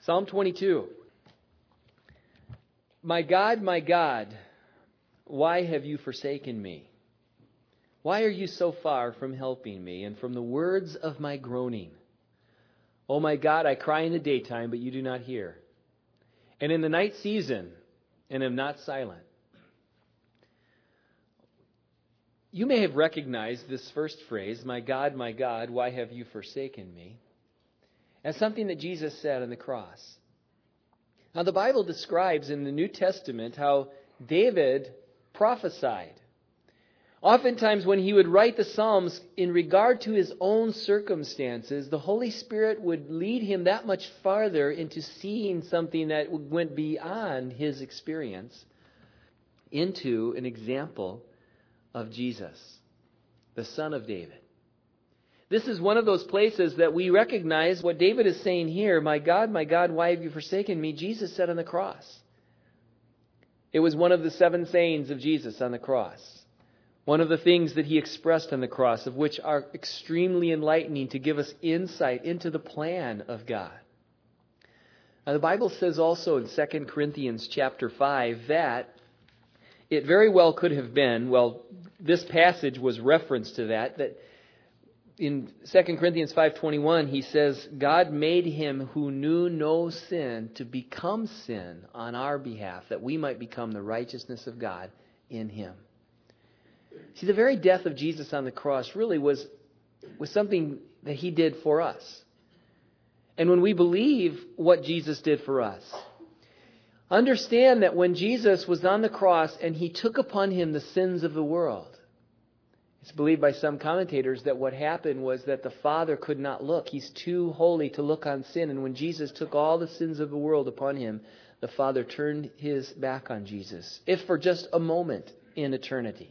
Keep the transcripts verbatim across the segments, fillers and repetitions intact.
Psalm twenty-two. My God, my God, why have you forsaken me? Why are you so far from helping me and from the words of my groaning? Oh my God, I cry in the daytime, but you do not hear. And in the night season, and am not silent. You may have recognized this first phrase, my God, my God, why have you forsaken me, as something that Jesus said on the cross. Now, the Bible describes in the New Testament how David prophesied. Oftentimes, when he would write the Psalms in regard to his own circumstances, the Holy Spirit would lead him that much farther into seeing something that went beyond his experience into an example of Jesus, the Son of David. This is one of those places that we recognize what David is saying here. My God, my God, why have you forsaken me? Jesus said on the cross. It was one of the seven sayings of Jesus on the cross. One of the things that he expressed on the cross, of which are extremely enlightening to give us insight into the plan of God. Now, the Bible says also in Second Corinthians chapter five that it very well could have been, well, this passage was reference to that, that in Second Corinthians five twenty-one, he says, God made him who knew no sin to become sin on our behalf, that we might become the righteousness of God in him. See, the very death of Jesus on the cross really was, was something that he did for us. And when we believe what Jesus did for us, understand that when Jesus was on the cross and he took upon him the sins of the world, it's believed by some commentators that what happened was that the Father could not look. He's too holy to look on sin. And when Jesus took all the sins of the world upon him, the Father turned his back on Jesus, if for just a moment in eternity.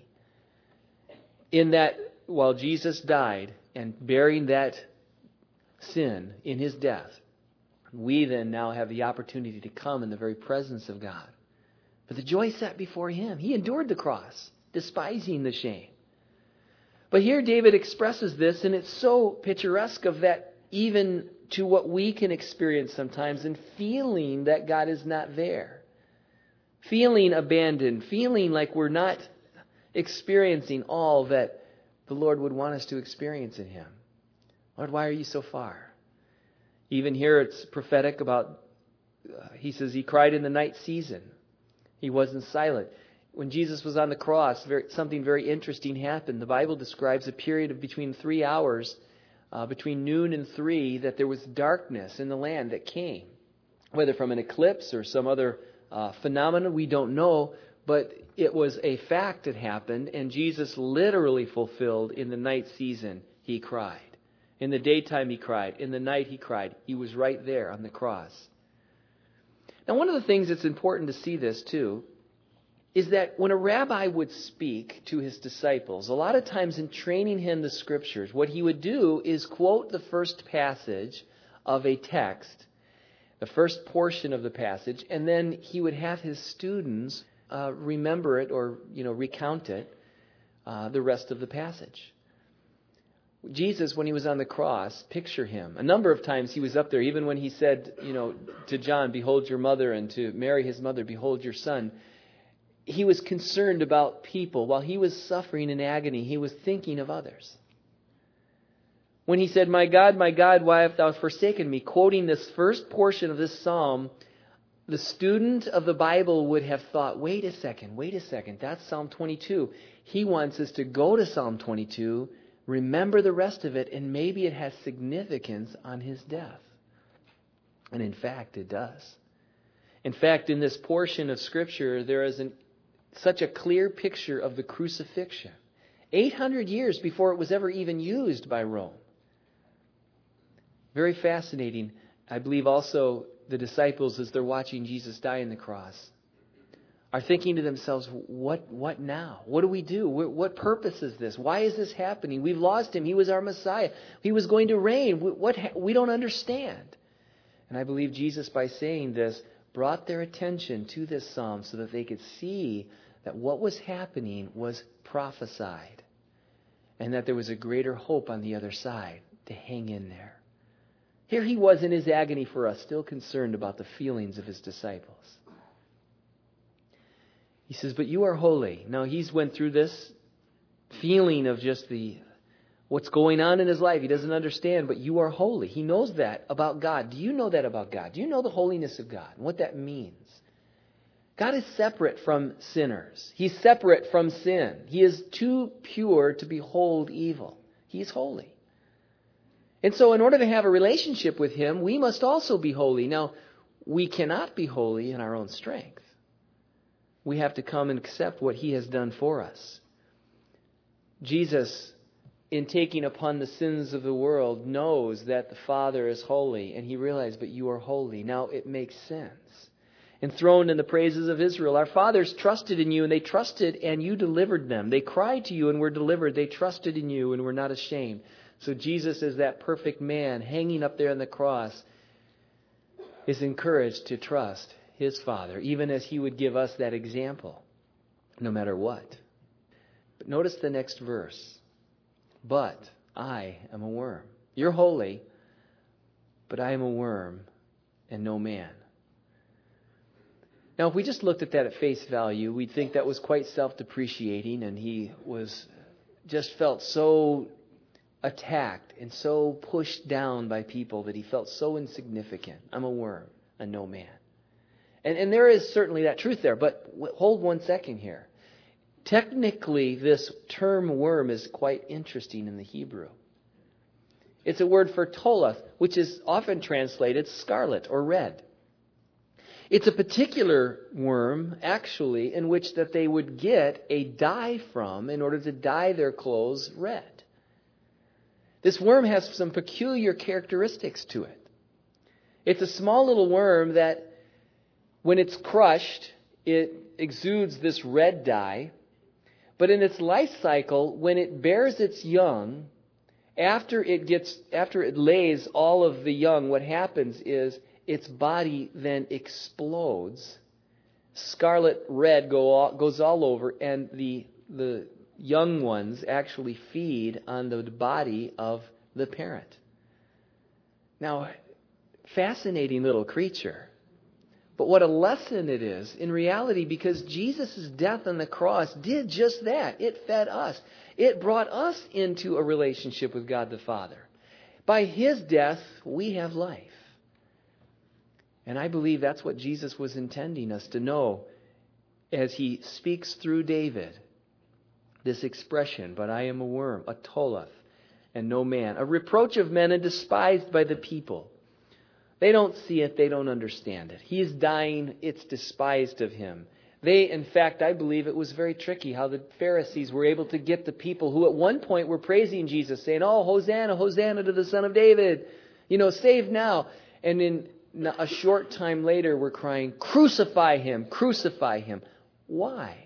In that, while Jesus died and bearing that sin in his death, we then now have the opportunity to come in the very presence of God. But the joy set before him. He endured the cross, despising the shame. But here David expresses this, and it's so picturesque of that even to what we can experience sometimes, and feeling that God is not there. Feeling abandoned, feeling like we're not experiencing all that the Lord would want us to experience in him. Lord, why are you so far? Even here it's prophetic about, uh, he says he cried in the night season. He wasn't silent. When Jesus was on the cross, very, something very interesting happened. The Bible describes a period of between three hours, uh, between noon and three, that there was darkness in the land that came. Whether from an eclipse or some other uh, phenomenon, we don't know. But it was a fact that happened, and Jesus literally fulfilled in the night season, he cried. In the daytime he cried. In the night he cried. He was right there on the cross. Now, one of the things that's important to see this too is that when a rabbi would speak to his disciples, a lot of times in training him the scriptures, what he would do is quote the first passage of a text, the first portion of the passage, and then he would have his students uh, remember it or, you know, recount it, uh, the rest of the passage. Jesus, when he was on the cross, picture him. A number of times he was up there, even when he said, you know, to John, behold your mother, and to Mary, his mother, behold your son. He was concerned about people. While he was suffering in agony, he was thinking of others. When he said, my God, my God, why hast thou forsaken me? Quoting this first portion of this psalm, the student of the Bible would have thought, wait a second, wait a second, that's Psalm twenty-two. He wants us to go to Psalm twenty-two, remember the rest of it, and maybe it has significance on his death. And in fact, it does. In fact, in this portion of Scripture, there is an such a clear picture of the crucifixion. eight hundred years before it was ever even used by Rome. Very fascinating. I believe also the disciples, as they're watching Jesus die on the cross, are thinking to themselves, what what now? What do we do? What purpose is this? Why is this happening? We've lost him. He was our Messiah. He was going to reign. What we don't understand. And I believe Jesus, by saying this, brought their attention to this psalm so that they could see that what was happening was prophesied and that there was a greater hope on the other side to hang in there. Here he was in his agony for us, still concerned about the feelings of his disciples. He says, but you are holy. Now, he's went through this feeling of just the what's going on in his life. He doesn't understand, but you are holy. He knows that about God. Do you know that about God? Do you know the holiness of God and what that means? God is separate from sinners. He's separate from sin. He is too pure to behold evil. He's holy. And so in order to have a relationship with him, we must also be holy. Now, we cannot be holy in our own strength. We have to come and accept what he has done for us. Jesus, in taking upon the sins of the world, knows that the Father is holy, and he realized, but you are holy. Now it makes sense. Enthroned in the praises of Israel, our fathers trusted in you, and they trusted, and you delivered them. They cried to you and were delivered. They trusted in you and were not ashamed. So Jesus, as that perfect man hanging up there on the cross, is encouraged to trust his Father, even as he would give us that example, no matter what. But notice the next verse. But I am a worm. You're holy, but I am a worm and no man. Now, if we just looked at that at face value, we'd think that was quite self-depreciating, and he was just felt so attacked and so pushed down by people that he felt so insignificant. I'm a worm and no man. And, and there is certainly that truth there, but hold one second here. Technically, this term worm is quite interesting in the Hebrew. It's a word for tolath, which is often translated scarlet or red. It's a particular worm, actually, in which that they would get a dye from in order to dye their clothes red. This worm has some peculiar characteristics to it. It's a small little worm that, when it's crushed, it exudes this red dye. But in its life cycle, when it bears its young, after it gets, after it lays all of the young, what happens is its body then explodes. Scarlet red go all, goes all over, and the the young ones actually feed on the body of the parent. Now, fascinating little creature. But what a lesson it is in reality, because Jesus' death on the cross did just that. It fed us. It brought us into a relationship with God the Father. By his death, we have life. And I believe that's what Jesus was intending us to know as he speaks through David. This expression, but I am a worm, a tolath, and no man. A reproach of men and despised by the people. They don't see it. They don't understand it. He is dying. It's despised of him. They, in fact, I believe it was very tricky how the Pharisees were able to get the people who at one point were praising Jesus, saying, oh, Hosanna, Hosanna to the Son of David. You know, save now. And in a short time later, we're crying, crucify him, crucify him. Why?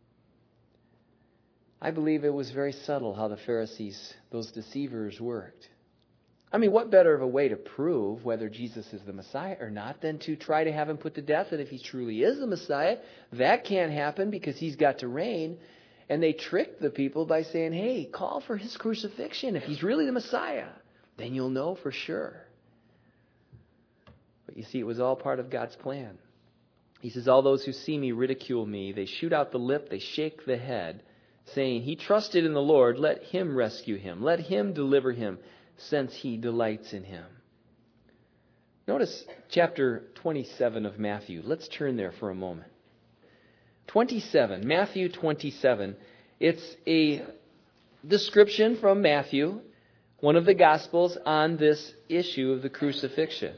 I believe it was very subtle how the Pharisees, those deceivers, worked. I mean, what better of a way to prove whether Jesus is the Messiah or not than to try to have him put to death? And if he truly is the Messiah, that can't happen because he's got to reign. And they tricked the people by saying, hey, call for his crucifixion. If he's really the Messiah, then you'll know for sure. But you see, it was all part of God's plan. He says, all those who see me ridicule me. They shoot out the lip, they shake the head, saying, he trusted in the Lord. Let him rescue him. Let him deliver him, since he delights in him. Notice chapter twenty-seven of Matthew. Let's turn there for a moment. twenty-seven, Matthew twenty-seven. It's a description from Matthew, one of the Gospels, on this issue of the crucifixion.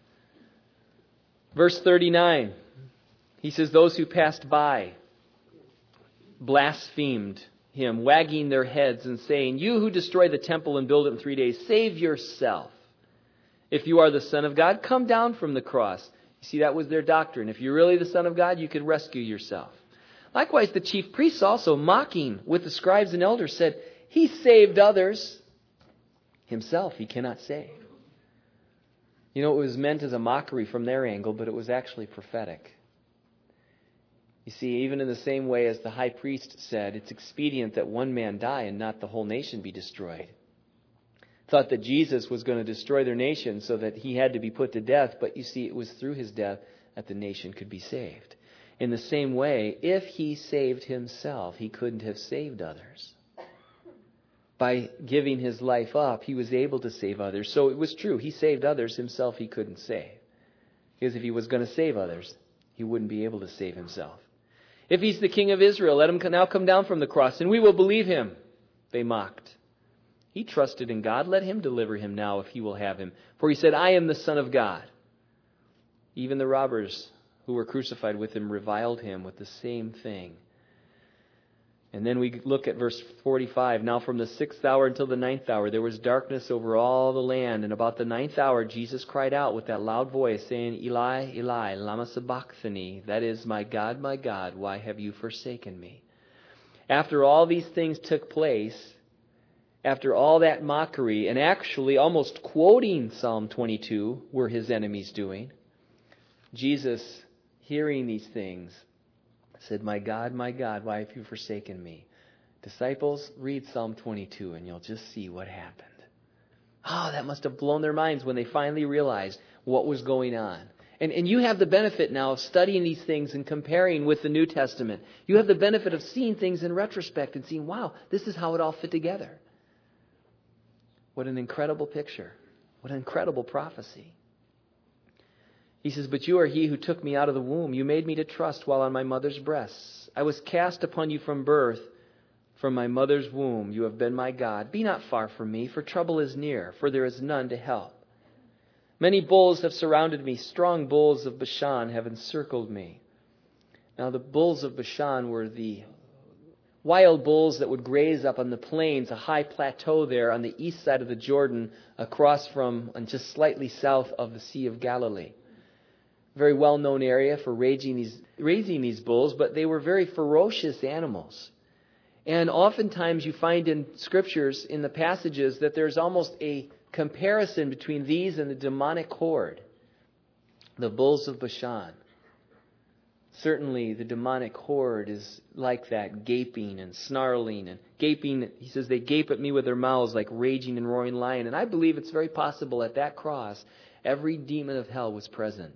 Verse thirty-nine, he says, those who passed by blasphemed him, wagging their heads and saying, you who destroy the temple and build it in three days, save yourself. If you are the Son of God, come down from the cross. You see, that was their doctrine. If you're really the Son of God, you could rescue yourself. Likewise, the chief priests also, mocking with the scribes and elders, said, he saved others. Himself he cannot save. You know, it was meant as a mockery from their angle, but it was actually prophetic. You see, even in the same way as the high priest said, it's expedient that one man die and not the whole nation be destroyed. thought that Jesus was going to destroy their nation so that he had to be put to death. But you see, it was through his death that the nation could be saved. In the same way, if he saved himself, he couldn't have saved others. By giving his life up, he was able to save others. So it was true. He saved others. Himself he couldn't save. Because if he was going to save others, he wouldn't be able to save himself. If he's the king of Israel, let him now come down from the cross, and we will believe him. They mocked. He trusted in God. Let him deliver him now if he will have him. For he said, I am the Son of God. Even the robbers who were crucified with him reviled him with the same thing. And then we look at verse forty-five. Now from the sixth hour until the ninth hour, there was darkness over all the land. And about the ninth hour, Jesus cried out with that loud voice, saying, Eli, Eli, lama sabachthani. That is, my God, my God, why have you forsaken me? After all these things took place, after all that mockery, and actually almost quoting Psalm twenty-two, were his enemies doing, Jesus, hearing these things, said, my God, my God, why have you forsaken me? Disciples, read Psalm twenty-two and you'll just see what happened. Oh, that must have blown their minds when they finally realized what was going on. And, and you have the benefit now of studying these things and comparing with the New Testament. You have the benefit of seeing things in retrospect and seeing, wow, this is how it all fit together. What an incredible picture. What an incredible prophecy. He says, but you are he who took me out of the womb. You made me to trust while on my mother's breasts. I was cast upon you from birth. From my mother's womb you have been my God. Be not far from me, for trouble is near, for there is none to help. Many bulls have surrounded me. Strong bulls of Bashan have encircled me. Now the bulls of Bashan were the wild bulls that would graze up on the plains, a high plateau there on the east side of the Jordan, across from and just slightly south of the Sea of Galilee. Very well-known area for raising these, raising these bulls, but they were very ferocious animals. And oftentimes you find in scriptures, in the passages, that there's almost a comparison between these and the demonic horde, the bulls of Bashan. Certainly the demonic horde is like that, gaping and snarling and gaping. He says they gape at me with their mouths like raging and roaring lion. And I believe it's very possible at that cross, every demon of hell was present.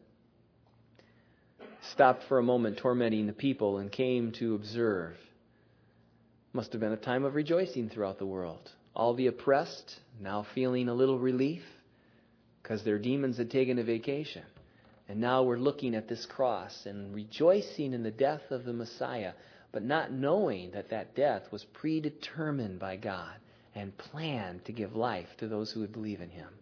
Stopped for a moment tormenting the people and came to observe. Must have been a time of rejoicing throughout the world. All the oppressed now feeling a little relief because their demons had taken a vacation. And now we're looking at this cross and rejoicing in the death of the Messiah, but not knowing that that death was predetermined by God and planned to give life to those who would believe in him.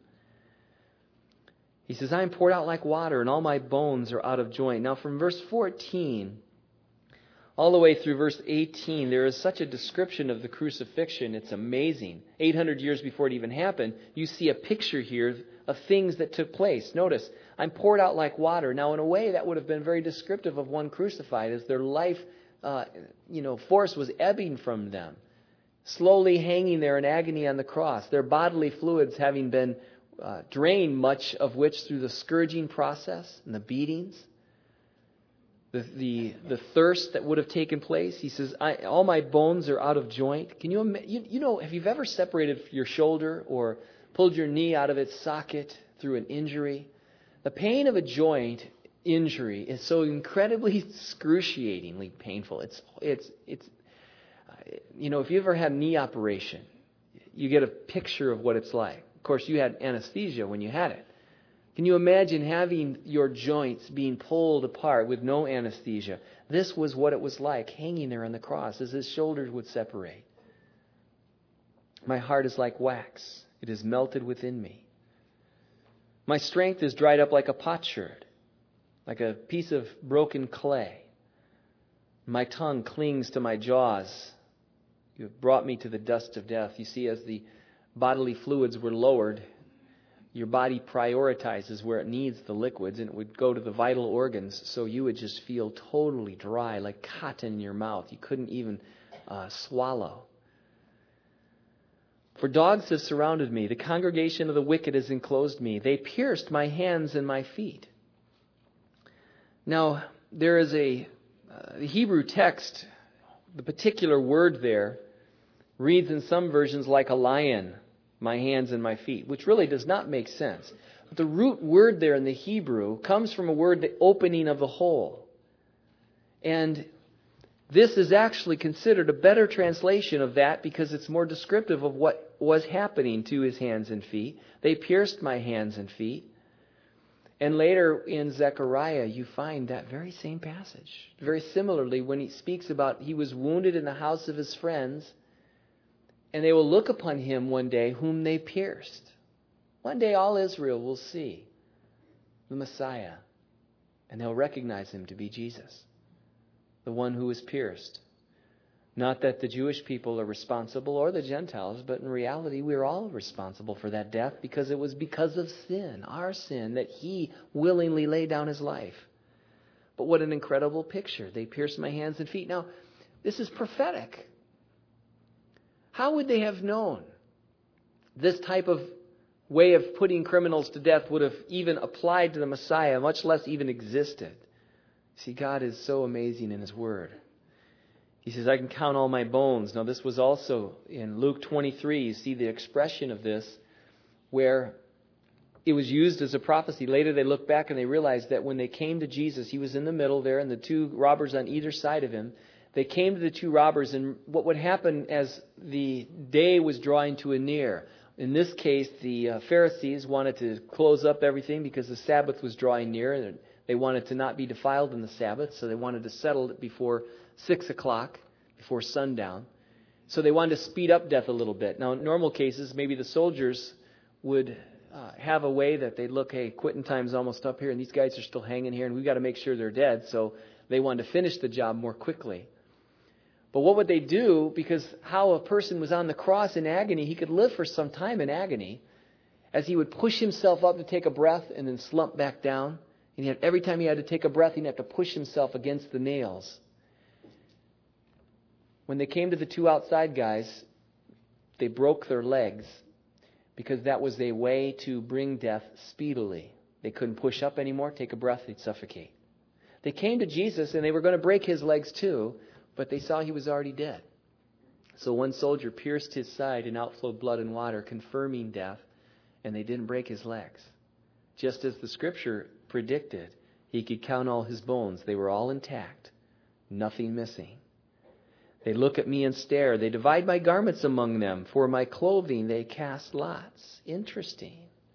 He says, I am poured out like water, and all my bones are out of joint. Now from verse fourteen all the way through verse eighteen, there is such a description of the crucifixion. It's amazing. eight hundred years before it even happened, you see a picture here of things that took place. Notice, I'm poured out like water. Now, in a way, that would have been very descriptive of one crucified, as their life, uh, you know, force was ebbing from them, slowly hanging there in agony on the cross, their bodily fluids having been uh, drained, much of which through the scourging process and the beatings. The, the the thirst that would have taken place. He says, I, all my bones are out of joint. Can you, you you know, have you ever separated your shoulder or pulled your knee out of its socket through an injury? The pain of a joint injury is so incredibly excruciatingly painful. It's it's it's uh, you know, if you ever had a knee operation, you get a picture of what it's like. Of course, you had anesthesia when you had it. Can you imagine having your joints being pulled apart with no anesthesia? This was what it was like, hanging there on the cross as his shoulders would separate. My heart is like wax. It is melted within me. My strength is dried up like a potsherd, like a piece of broken clay. My tongue clings to my jaws. You have brought me to the dust of death. You see, as the bodily fluids were lowered, your body prioritizes where it needs the liquids, and it would go to the vital organs, so you would just feel totally dry, like cotton in your mouth. You couldn't even uh, swallow. For dogs have surrounded me. The congregation of the wicked has enclosed me. They pierced my hands and my feet. Now, there is a uh, the Hebrew text, the particular word there reads in some versions like a lion. my hands and my feet, which really does not make sense. But the root word there in the Hebrew comes from a word, the opening of the hole. And this is actually considered a better translation of that because it's more descriptive of what was happening to his hands and feet. They pierced my hands and feet. And later in Zechariah, you find that very same passage. Very similarly, when he speaks about he was wounded in the house of his friends, and they will look upon him one day whom they pierced. One day all Israel will see the Messiah, and they'll recognize him to be Jesus, the one who was pierced. Not that the Jewish people are responsible or the Gentiles, but in reality we're all responsible for that death because it was because of sin, our sin, that he willingly laid down his life. But what an incredible picture. They pierced my hands and feet. Now, this is prophetic. How would they have known this type of way of putting criminals to death would have even applied to the Messiah, much less even existed? See, God is so amazing in his word. He says, I can count all my bones. Now, this was also in Luke twenty-three. You see the expression of this where it was used as a prophecy. Later they look back and they realized that when they came to Jesus, he was in the middle there and the two robbers on either side of him. They came to the two robbers, and what would happen as the day was drawing to a near. In this case, the uh, Pharisees wanted to close up everything because the Sabbath was drawing near, and they wanted to not be defiled in the Sabbath, so they wanted to settle it before six o'clock, before sundown. So they wanted to speed up death a little bit. Now, in normal cases, maybe the soldiers would uh, have a way that they'd look, hey, quitting time's almost up here, and these guys are still hanging here, and we've got to make sure they're dead. So they wanted to finish the job more quickly. But what would they do? Because how a person was on the cross in agony, he could live for some time in agony, as he would push himself up to take a breath and then slump back down. And yet every time he had to take a breath, he'd have to push himself against the nails. When they came to the two outside guys, they broke their legs because that was a way to bring death speedily. They couldn't push up anymore, take a breath, they'd suffocate. They came to Jesus and they were going to break his legs too, but they saw he was already dead. So one soldier pierced his side and outflowed blood and water, confirming death, and they didn't break his legs. Just as the scripture predicted, he could count all his bones. They were all intact, nothing missing. They look at me and stare. They divide my garments among them. For my clothing they cast lots. Interesting.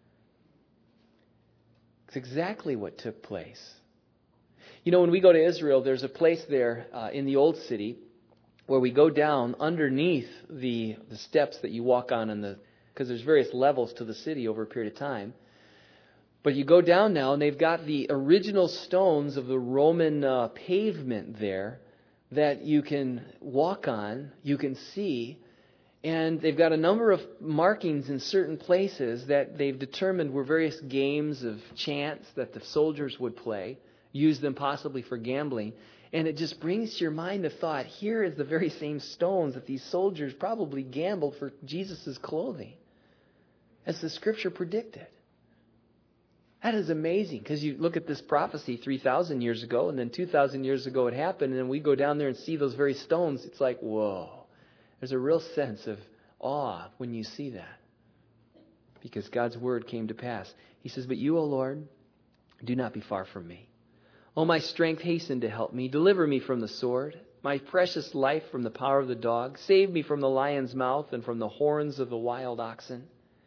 It's exactly what took place. You know, when we go to Israel, there's a place there uh, in the old city where we go down underneath the the steps that you walk on, in the because there's various levels to the city over a period of time. But you go down now, and they've got the original stones of the Roman uh, pavement there that you can walk on, you can see, and they've got a number of markings in certain places that they've determined were various games of chance that the soldiers would play, use them possibly for gambling, and it just brings to your mind the thought, here is the very same stones that these soldiers probably gambled for Jesus' clothing, as the scripture predicted. That is amazing, because you look at this prophecy three thousand years ago, and then two thousand years ago it happened, and then we go down there and see those very stones. It's like, whoa. There's a real sense of awe when you see that, because God's word came to pass. He says, but you, O Lord, do not be far from me. O my strength, hasten to help me. Deliver me from the sword, my precious life from the power of the dog. Save me from the lion's mouth and from the horns of the wild oxen.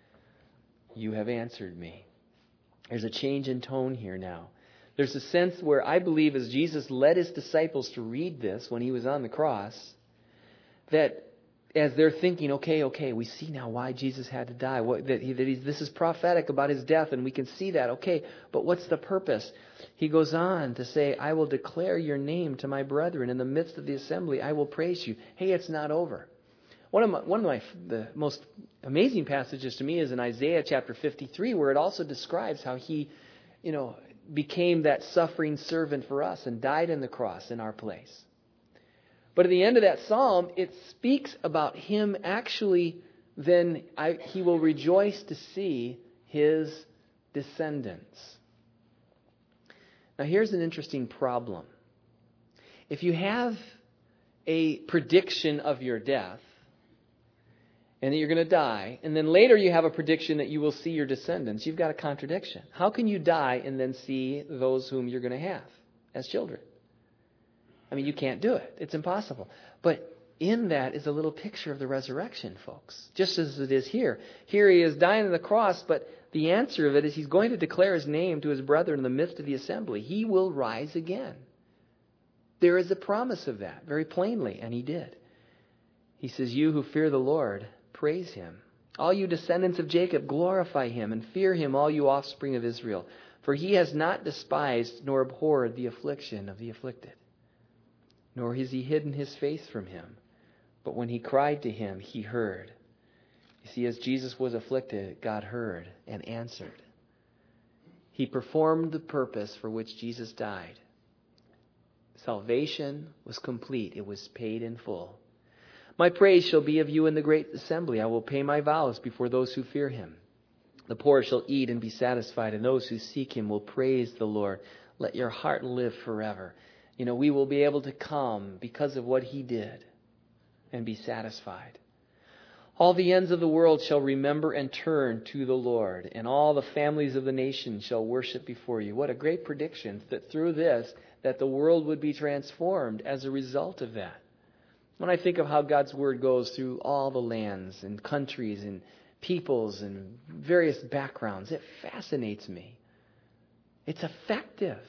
You have answered me. There's a change in tone here now. There's a sense where I believe as Jesus led his disciples to read this when he was on the cross, that as they're thinking, okay, okay, we see now why Jesus had to die. What, that he, that he's, this is prophetic about his death, and we can see that. Okay, but what's the purpose? He goes on to say, I will declare your name to my brethren. In the midst of the assembly, I will praise you. Hey, it's not over. One of my, one of my the most amazing passages to me is in Isaiah chapter fifty-three, where it also describes how he, you know, became that suffering servant for us and died on the cross in our place. But at the end of that psalm, it speaks about him actually, then I, he will rejoice to see his descendants. Now here's an interesting problem. If you have a prediction of your death, and that you're going to die. And then later you have a prediction that you will see your descendants. You've got a contradiction. How can you die and then see those whom you're going to have as children? I mean, you can't do it. It's impossible. But in that is a little picture of the resurrection, folks, just as it is here. Here he is dying on the cross, but the answer of it is he's going to declare his name to his brethren in the midst of the assembly. He will rise again. There is a promise of that very plainly, and he did. He says, you who fear the Lord, praise him. All you descendants of Jacob, glorify him, and fear him, all you offspring of Israel. For he has not despised nor abhorred the affliction of the afflicted, nor has he hidden his face from him. But when he cried to him, he heard. You see, as Jesus was afflicted, God heard and answered. He performed the purpose for which Jesus died. Salvation was complete. It was paid in full. My praise shall be of you in the great assembly. I will pay my vows before those who fear him. The poor shall eat and be satisfied, and those who seek him will praise the Lord. Let your heart live forever. You know, we will be able to come because of what he did and be satisfied. All the ends of the world shall remember and turn to the Lord, and all the families of the nations shall worship before you. What a great prediction that through this, that the world would be transformed as a result of that. When I think of how God's word goes through all the lands and countries and peoples and various backgrounds, it fascinates me. It's effective.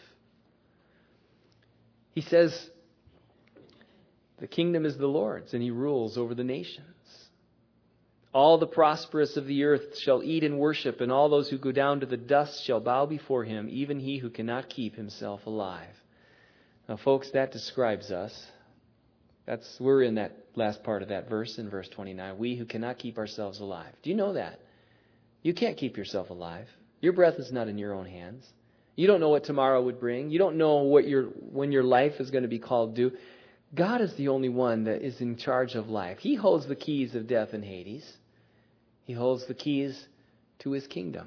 He says, the kingdom is the Lord's, and he rules over the nations. All the prosperous of the earth shall eat and worship, and all those who go down to the dust shall bow before him, even he who cannot keep himself alive. Now, folks, that describes us. That's we're in that last part of that verse in verse twenty-nine. We who cannot keep ourselves alive. Do you know that? You can't keep yourself alive. Your breath is not in your own hands. You don't know what tomorrow would bring. You don't know what your when your life is going to be called due. God is the only one that is in charge of life. He holds the keys of death and Hades. He holds the keys to his kingdom.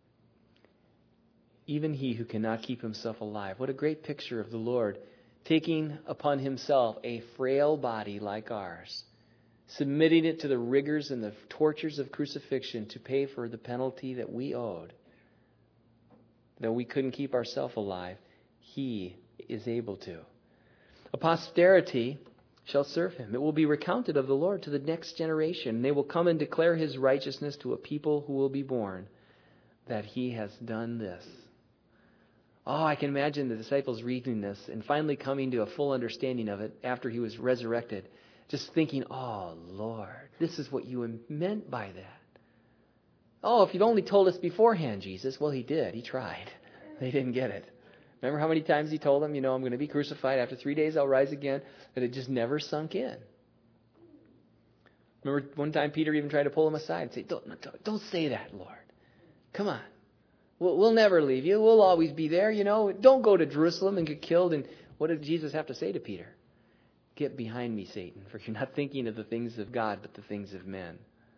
Even he who cannot keep himself alive. What a great picture of the Lord taking upon himself a frail body like ours, submitting it to the rigors and the tortures of crucifixion to pay for the penalty that we owed. Though we couldn't keep ourselves alive, he is able to. A posterity shall serve him. It will be recounted of the Lord to the next generation. They will come and declare his righteousness to a people who will be born, that he has done this. Oh, I can imagine the disciples reading this and finally coming to a full understanding of it after he was resurrected. Just thinking, oh, Lord, this is what you meant by that. Oh, if you'd only told us beforehand, Jesus. Well, he did. He tried. They didn't get it. Remember how many times he told them, you know, I'm going to be crucified. After three days, I'll rise again. But it just never sunk in. Remember one time Peter even tried to pull him aside and say, don't, don't say that, Lord. Come on. We'll, we'll never leave you. We'll always be there, you know. Don't go to Jerusalem and get killed. And what did Jesus have to say to Peter? Get behind me, Satan, for you're not thinking of the things of God, but the things of men.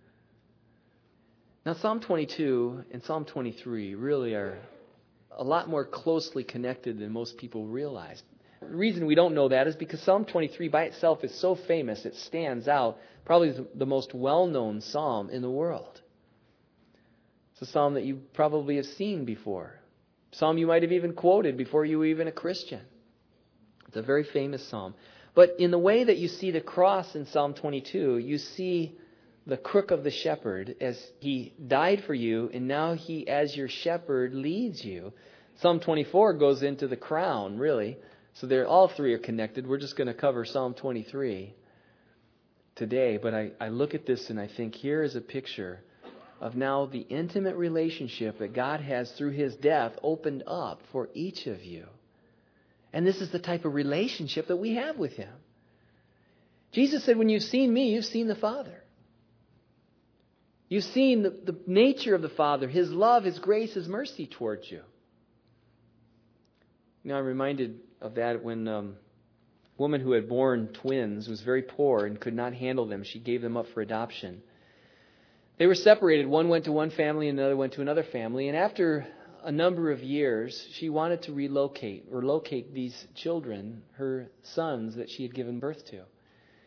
Now, Psalm twenty-two and Psalm twenty-three really are a lot more closely connected than most people realize. The reason we don't know that is because Psalm twenty-three by itself is so famous, it stands out, probably the most well-known psalm in the world. It's a psalm that you probably have seen before. Psalm you might have even quoted before you were even a Christian. It's a very famous psalm. But in the way that you see the cross in Psalm twenty-two, you see the crook of the shepherd as he died for you, and now he, as your shepherd, leads you. Psalm twenty-four goes into the crown, really. So they're all three are connected. We're just going to cover Psalm twenty-three today. But I, I look at this and I think here is a picture of now the intimate relationship that God has through his death opened up for each of you. And this is the type of relationship that we have with him. Jesus said, when you've seen me, you've seen the Father. You've seen the, the nature of the Father, his love, his grace, his mercy towards you. You know, I'm reminded of that when um, a woman who had borne twins was very poor and could not handle them. She gave them up for adoption. They were separated. One went to one family and another went to another family. And after a number of years, she wanted to relocate or locate these children, her sons that she had given birth to.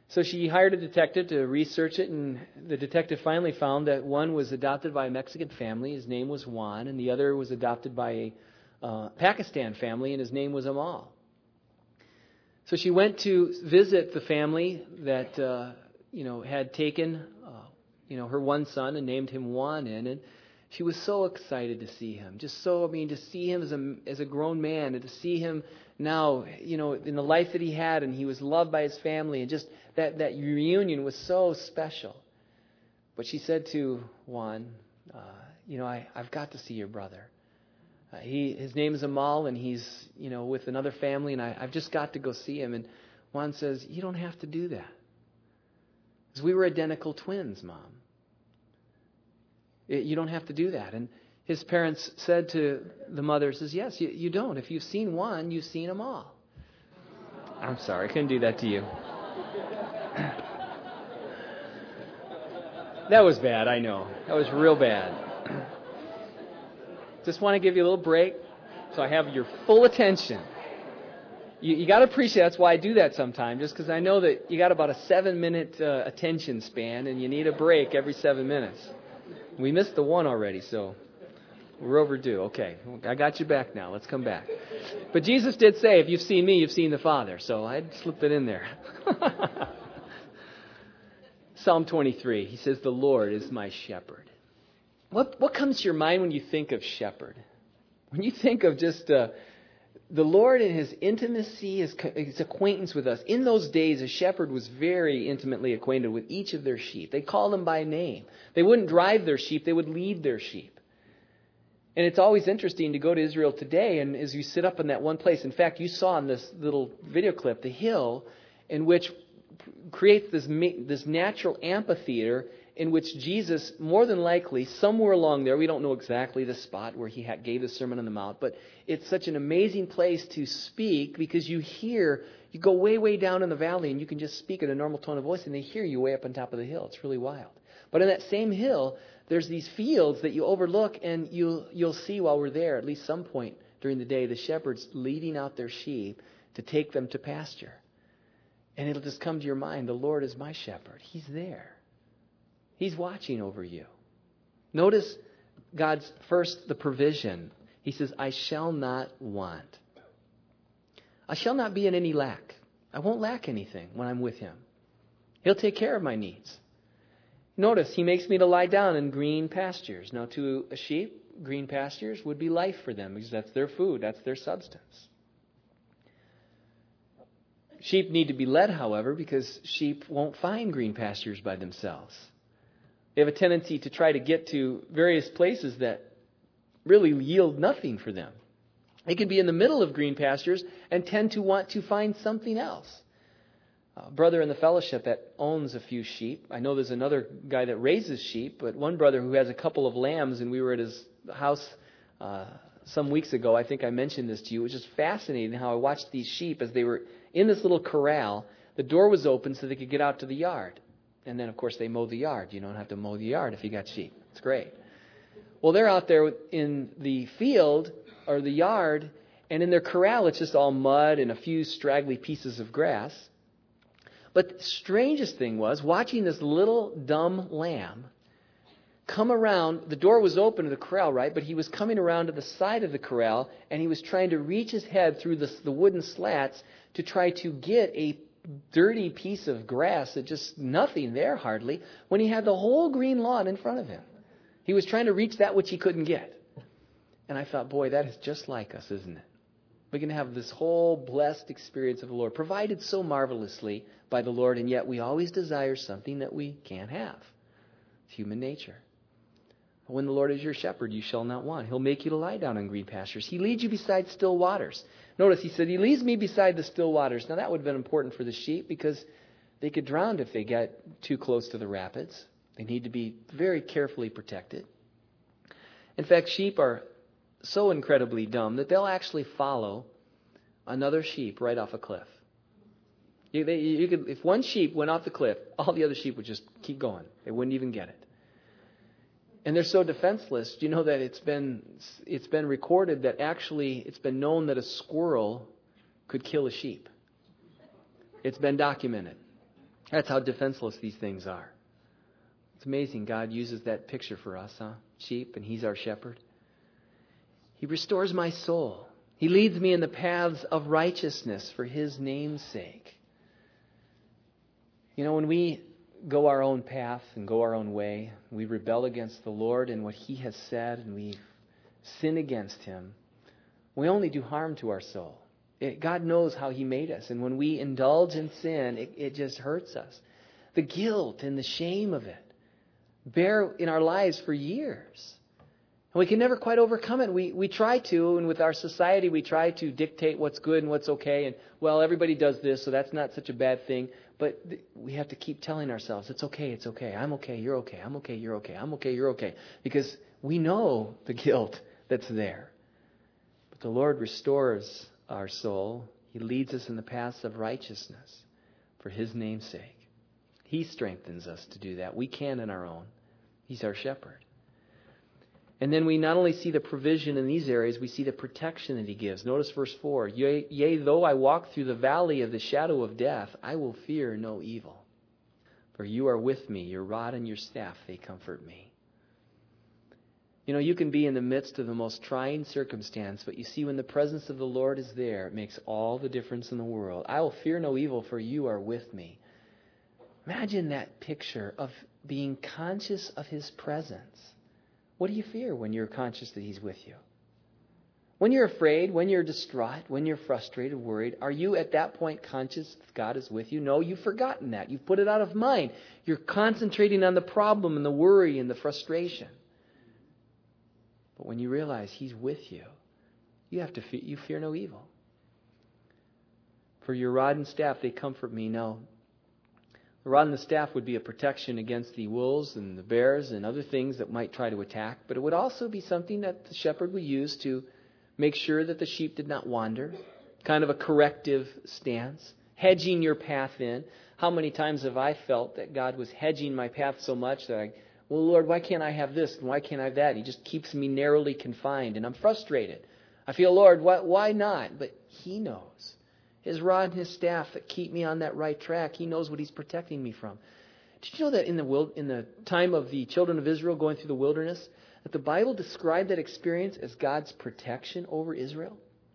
So she hired a detective to research it, and the detective finally found that one was adopted by a Mexican family. His name was Juan, and the other was adopted by a uh, Pakistan family, and his name was Amal. So she went to visit the family that uh, you know had taken uh, you know her one son and named him Juan in, and she was so excited to see him. Just so, I mean, to see him as a as a grown man, and to see him now, you know, in the life that he had, and he was loved by his family, and just that that reunion was so special. But she said to Juan, uh, you know, I, I've got to see your brother. Uh, he his name is Amal, and he's you know with another family, and I, I've just got to go see him. And Juan says, you don't have to do that, because we were identical twins, Mom. You don't have to do that. And his parents said to the mother, says, yes, you, you don't. If you've seen one, you've seen them all. I'm sorry, I couldn't do that to you. That was bad, I know. That was real bad. Just want to give you a little break so I have your full attention. You, you got to appreciate that's why I do that sometimes, just because I know that you got about a seven-minute uh, attention span, and you need a break every seven minutes. We missed the one already, so we're overdue. Okay, I got you back now. Let's come back. But Jesus did say, if you've seen me, you've seen the Father. So I slipped it in there. Psalm twenty-three, he says, the Lord is my shepherd. What what comes to your mind when you think of shepherd? When you think of just uh, the Lord and his intimacy, his, his acquaintance with us. In those days, a shepherd was very intimately acquainted with each of their sheep. They called them by name. They wouldn't drive their sheep. They would lead their sheep. And it's always interesting to go to Israel today, and as you sit up in that one place, in fact, you saw in this little video clip the hill in which creates this, this natural amphitheater in which Jesus, more than likely, somewhere along there, we don't know exactly the spot where he gave the Sermon on the Mount, but it's such an amazing place to speak because you hear, you go way, way down in the valley and you can just speak at a normal tone of voice and they hear you way up on top of the hill. It's really wild. But in that same hill, there's these fields that you overlook, and you'll, you'll see while we're there, at least some point during the day, the shepherds leading out their sheep to take them to pasture. And it'll just come to your mind, the Lord is my shepherd. He's there. He's watching over you. Notice God's first, the provision. He says, I shall not want. I shall not be in any lack. I won't lack anything when I'm with him. He'll take care of my needs. Notice, he makes me to lie down in green pastures. Now, to a sheep, green pastures would be life for them because that's their food, that's their substance. Sheep need to be led, however, because sheep won't find green pastures by themselves. They have a tendency to try to get to various places that really yield nothing for them. They can be in the middle of green pastures and tend to want to find something else. A brother in the fellowship that owns a few sheep. I know there's another guy that raises sheep, but one brother who has a couple of lambs, and we were at his house uh, some weeks ago. I think I mentioned this to you. It was just fascinating how I watched these sheep as they were in this little corral. The door was open so they could get out to the yard. And then, of course, they mow the yard. You don't have to mow the yard if you got sheep. It's great. Well, they're out there in the field or the yard, and in their corral, it's just all mud and a few straggly pieces of grass. But the strangest thing was watching this little dumb lamb come around. The door was open to the corral, right? But he was coming around to the side of the corral, and he was trying to reach his head through the, the wooden slats to try to get a dirty piece of grass that just nothing there hardly, when he had the whole green lawn in front of him. He was trying to reach that which he couldn't get. And I thought, boy, that is just like us, isn't it? We can have this whole blessed experience of the Lord, provided so marvelously by the Lord, and yet we always desire something that we can't have. It's human nature. But when the Lord is your shepherd, you shall not want. He'll make you to lie down on green pastures. He leads you beside still waters. Notice he said, he leads me beside the still waters. Now that would have been important for the sheep because they could drown if they got too close to the rapids. They need to be very carefully protected. In fact, sheep are so incredibly dumb that they'll actually follow another sheep right off a cliff. You, they, you could, if one sheep went off the cliff, all the other sheep would just keep going. They wouldn't even get it. And they're so defenseless. You know that it's been it's been recorded that actually it's been known that a squirrel could kill a sheep. It's been documented. That's how defenseless these things are. It's amazing God uses that picture for us, huh? Sheep, and He's our shepherd. He restores my soul. He leads me in the paths of righteousness for His name's sake. You know, when we go our own path and go our own way, we rebel against the Lord and what He has said, and we sin against Him, we only do harm to our soul. It, God knows how He made us, and when we indulge in sin, it, it just hurts us. The guilt and the shame of it bear in our lives for years. And we can never quite overcome it. We we try to, and with our society, we try to dictate what's good and what's okay. And, well, everybody does this, so that's not such a bad thing. But th- we have to keep telling ourselves, it's okay, it's okay. I'm okay, you're okay. I'm okay, you're okay. I'm okay, you're okay. Because we know the guilt that's there. But the Lord restores our soul. He leads us in the paths of righteousness for His name's sake. He strengthens us to do that. We can't on our own. He's our shepherd. And then we not only see the provision in these areas, we see the protection that He gives. Notice verse four. Yea, yea, though I walk through the valley of the shadow of death, I will fear no evil. For You are with me, Your rod and Your staff, they comfort me. You know, you can be in the midst of the most trying circumstance, but you see when the presence of the Lord is there, it makes all the difference in the world. I will fear no evil, for You are with me. Imagine that picture of being conscious of His presence. What do you fear when you're conscious that He's with you? When you're afraid, when you're distraught, when you're frustrated, worried, are you at that point conscious that God is with you? No, you've forgotten that. You've put it out of mind. You're concentrating on the problem and the worry and the frustration. But when you realize He's with you, you have to fe- you fear no evil. For Your rod and staff, they comfort me. No. The rod and the staff would be a protection against the wolves and the bears and other things that might try to attack. But it would also be something that the shepherd would use to make sure that the sheep did not wander. Kind of a corrective stance. Hedging your path in. How many times have I felt that God was hedging my path so much that I, well, Lord, why can't I have this and why can't I have that? And He just keeps me narrowly confined and I'm frustrated. I feel, Lord, why, why not? But He knows. His rod and His staff that keep me on that right track. He knows what He's protecting me from. Did you know that in the wild, in the time of the children of Israel going through the wilderness, that the Bible described that experience as God's protection over Israel?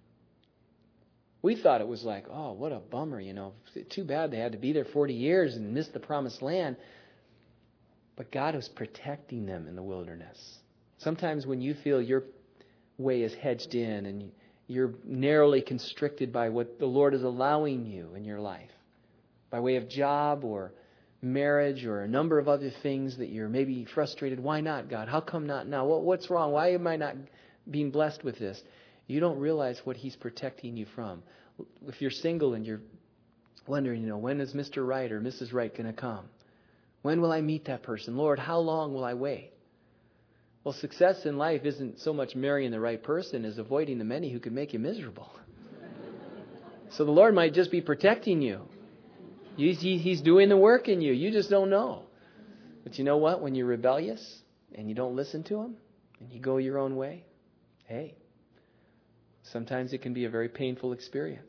We thought it was like, oh, what a bummer, you know. Too bad they had to be there forty years and miss the promised land. But God was protecting them in the wilderness. Sometimes when you feel your way is hedged in and you, you're narrowly constricted by what the Lord is allowing you in your life, by way of job or marriage or a number of other things that you're maybe frustrated. Why not, God? How come not now? What, what's wrong? Why am I not being blessed with this? You don't realize what He's protecting you from. If you're single and you're wondering, you know, when is Mister Right or Missus Right going to come? When will I meet that person? Lord, how long will I wait? Well, success in life isn't so much marrying the right person as avoiding the many who can make you miserable. So the Lord might just be protecting you. He's, he's doing the work in you. You just don't know. But you know what? When you're rebellious and you don't listen to Him and you go your own way, hey, sometimes it can be a very painful experience.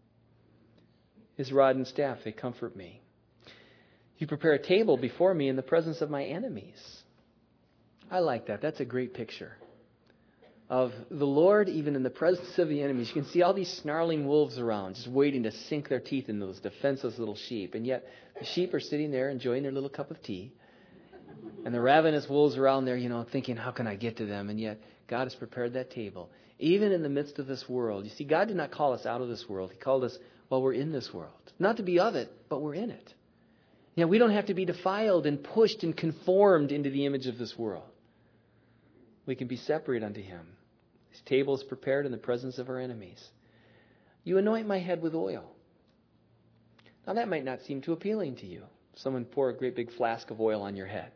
His rod and staff, they comfort me. You prepare a table before me in the presence of my enemies. I like that. That's a great picture of the Lord even in the presence of the enemies. You can see all these snarling wolves around just waiting to sink their teeth in those defenseless little sheep. And yet the sheep are sitting there enjoying their little cup of tea. And the ravenous wolves around there, you know, thinking, how can I get to them? And yet God has prepared that table. Even in the midst of this world. You see, God did not call us out of this world. He called us while we're in this world. Not to be of it, but we're in it. You know, we don't have to be defiled and pushed and conformed into the image of this world. We can be separate unto Him. His table is prepared in the presence of our enemies. You anoint my head with oil. Now that might not seem too appealing to you. Someone pour a great big flask of oil on your head.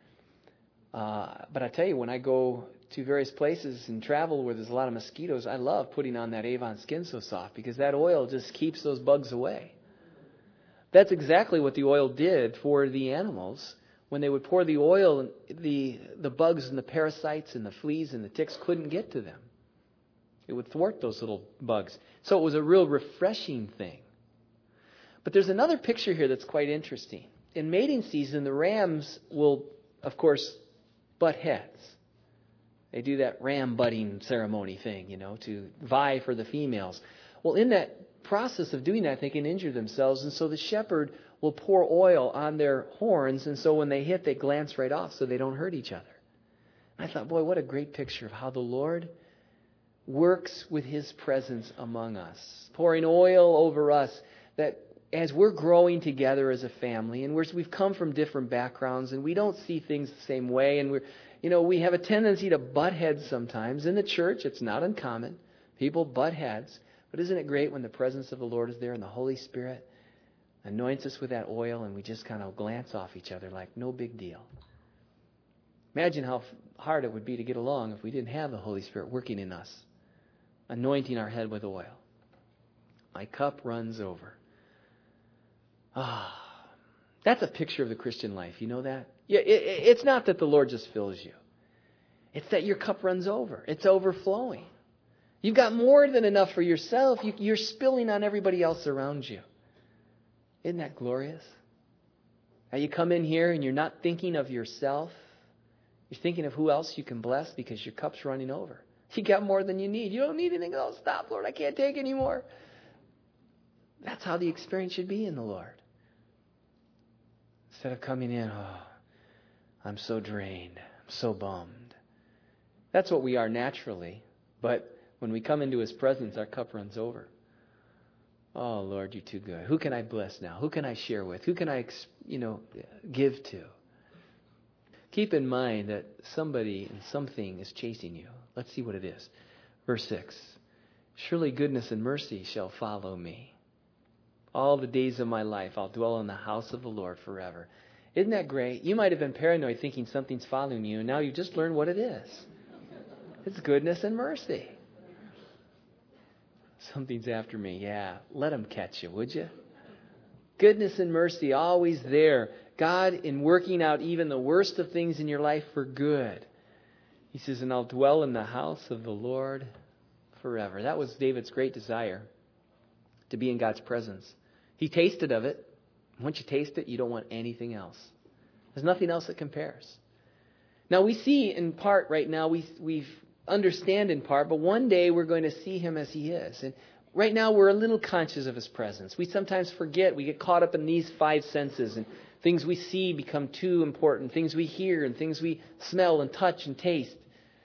Uh, but I tell you, when I go to various places and travel where there's a lot of mosquitoes, I love putting on that Avon Skin So Soft because that oil just keeps those bugs away. That's exactly what the oil did for the animals. When they would pour the oil, the, the bugs and the parasites and the fleas and the ticks couldn't get to them. It would thwart those little bugs. So it was a real refreshing thing. But there's another picture here that's quite interesting. In mating season, the rams will, of course, butt heads. They do that ram butting ceremony thing, you know, to vie for the females. Well, in that process of doing that, they can injure themselves, and so the shepherd will pour oil on their horns, and so when they hit, they glance right off so they don't hurt each other. I thought, boy, what a great picture of how the Lord works with His presence among us, pouring oil over us, that as we're growing together as a family, and we're, we've come from different backgrounds, and we don't see things the same way, and we're, you know, we have a tendency to butt heads sometimes. In the church, it's not uncommon. People butt heads. But isn't it great when the presence of the Lord is there and the Holy Spirit anoints us with that oil and we just kind of glance off each other like no big deal? Imagine how hard it would be to get along if we didn't have the Holy Spirit working in us, anointing our head with oil. My cup runs over. Ah, that's a picture of the Christian life. You know that? Yeah, it, it's not that the Lord just fills you. It's that your cup runs over. It's overflowing. You've got more than enough for yourself. You, you're spilling on everybody else around you. Isn't that glorious? Now you come in here and you're not thinking of yourself. You're thinking of who else you can bless because your cup's running over. You got more than you need. You don't need anything else. Stop, Lord. I can't take anymore. That's how the experience should be in the Lord. Instead of coming in, oh, I'm so drained. I'm so bummed. That's what we are naturally. But when we come into His presence, our cup runs over. Oh, Lord, You're too good. Who can I bless now? Who can I share with? Who can I, you know, give to? Keep in mind that somebody and something is chasing you. Let's see what it is. Verse six. Surely goodness and mercy shall follow me. All the days of my life I'll dwell in the house of the Lord forever. Isn't that great? You might have been paranoid thinking something's following you, and now you've just learned what it is. It's goodness and mercy. Something's after me. Yeah, let Him catch you, would you? Goodness and mercy, always there. God in working out even the worst of things in your life for good. He says, and I'll dwell in the house of the Lord forever. That was David's great desire, to be in God's presence. He tasted of it. Once you taste it, you don't want anything else. There's nothing else that compares. Now we see in part right now, we we've understand in part, but one day we're going to see Him as He is. And right now we're a little conscious of His presence. We sometimes forget. We get caught up in these five senses, and things we see become too important. Things we hear and things we smell and touch and taste.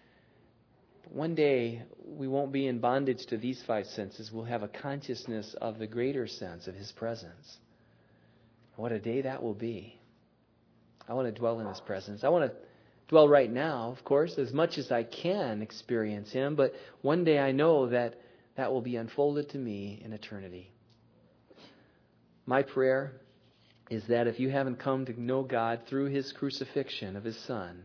But one day we won't be in bondage to these five senses. We'll have a consciousness of the greater sense of His presence. What a day that will be. I want to dwell in His presence. I want to dwell right now, of course, as much as I can experience Him, but one day I know that that will be unfolded to me in eternity. My prayer is that if you haven't come to know God through His crucifixion of His Son,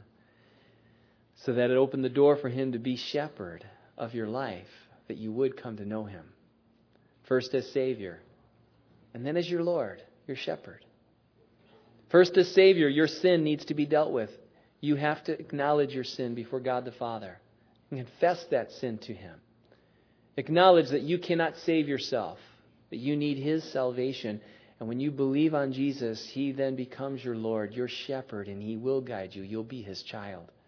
so that it opened the door for Him to be shepherd of your life, that you would come to know Him. First as Savior, and then as your Lord, your shepherd. First as Savior, your sin needs to be dealt with. You have to acknowledge your sin before God the Father and confess that sin to Him. Acknowledge that you cannot save yourself, that you need His salvation. And when you believe on Jesus, He then becomes your Lord, your shepherd, and He will guide you. You'll be His child.